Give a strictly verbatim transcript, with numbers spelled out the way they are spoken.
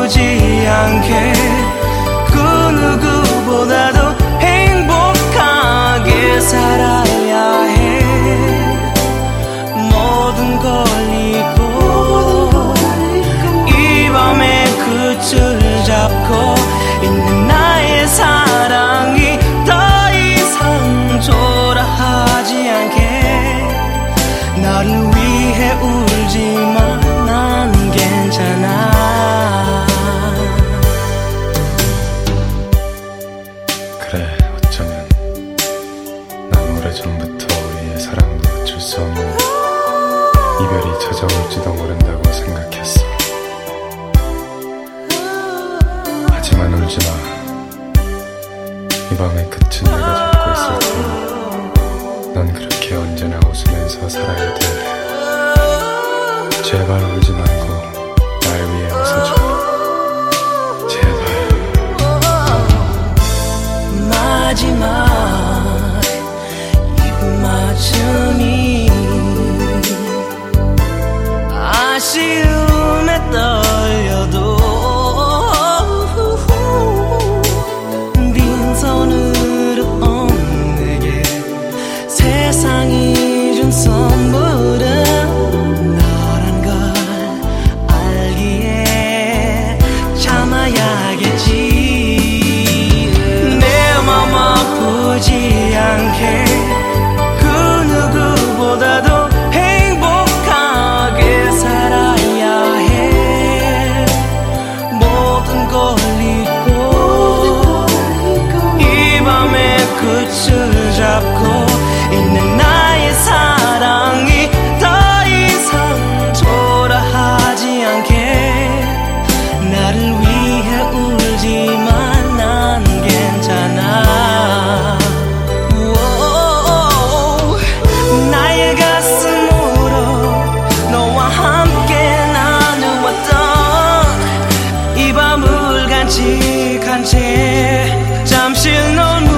아프지 않게 그 누구보다도 행복하게 살아야 해. 모든 걸 잊고 이 밤에 끝을 잡고 있는 나의 사랑이 더 이상 초라하지 않게. 나를 위해 울지만 난 괜찮아. 그래, 어쩌면 난 오래전부터 우리의 사랑도 어쩔 수 없는 이별이 찾아올지도 모른다고 생각했어. 하지만 울지마. 이 밤의 끝은 내가 잡고 있을 테니 넌 그렇게 언제나 웃으면서 살아야 돼. 제발 울지 말고 날 위해 웃어줘. 제발. 마지막 입맞춤이 아쉬움에 떨려도 빈손으로 온 내게 세상이 준 선물은 너란 걸 알기에 참아야겠지. 내 맘 아프지 않게 그 누구보다도 행복하게 살아야 해. 모든 걸 잊고 이 밤의 끝을 잡고 있는 나의 사랑이 더 이상 초라하지 않게. 나를 위해 울지만 난 괜찮아. 오, 나의 가슴으로 너와 함께 나누었던 이 밤을 간직한 채 잠시 넌